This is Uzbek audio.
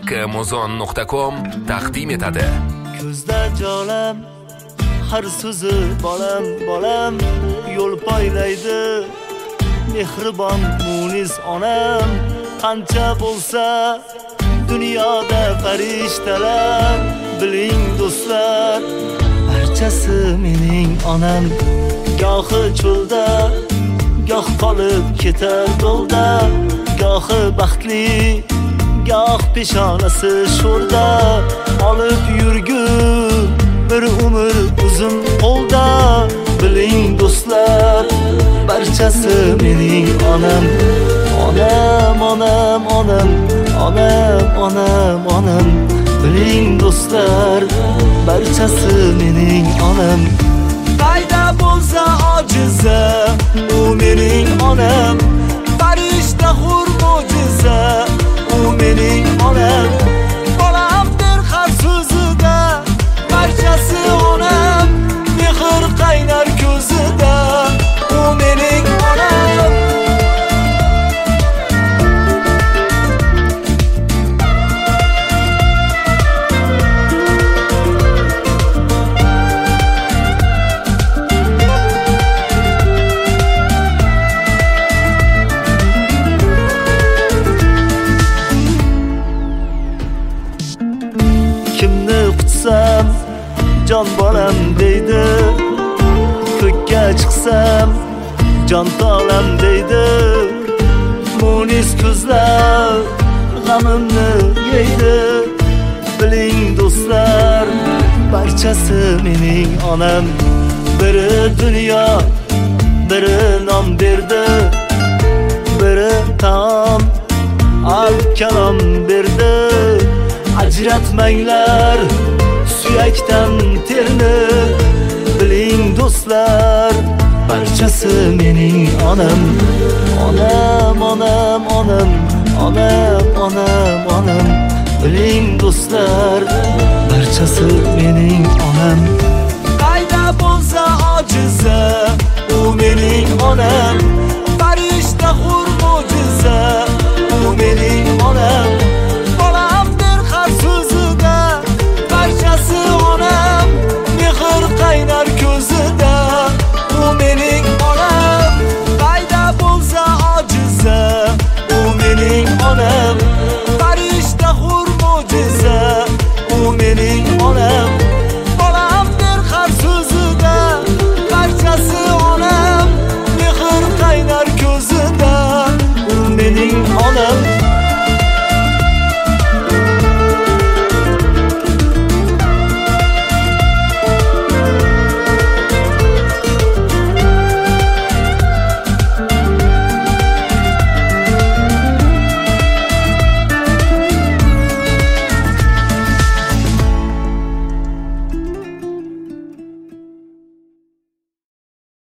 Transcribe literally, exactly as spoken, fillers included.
Muzon nuqta com taqdim etadi. Ko'zda jolam, har so'zi bolam, bolam yo'l poylaydi. Mehribon munis onam, qancha bo'lsa dunyoda farishtalar, biling do'stlar, barchasi mening onam. Gohi cho'lda, goh qolib ketar do'lda, gohi baxtli, goh peshonasi sho'rda, olib yurgur bir umr uzun qo'lda. Biling do'stlar, barchasi mening onam. Onam, onam, onam, onam, onam, onam. Biling do'stlar, barchasi mening onam. Qayda bo'lsa ojiza, u mening onam. Farishta hur mo'jiza, u mening onam. Bolamdir har so'zida, barchasi onam. Mehr qaynar ko'zida, u mening onam. Kimni qutsam jon bolam deydi, ko'kka chiqsam jon tolam deydi. Munis ko'zlar g'amimni yeydi. Biling do'stlar, barchasi mening onam. Biri dunyo, biri nom berdi, biri taom, al kalom berdi. Ajratmanglar suyakdan terni. Biling do'stlar, barchasi mening onam. Onam, onam, onam, onam, onam, onam. Biling do'stlar, barchasi mening onam. Qayda bo'lsa ojiza, u mening onam.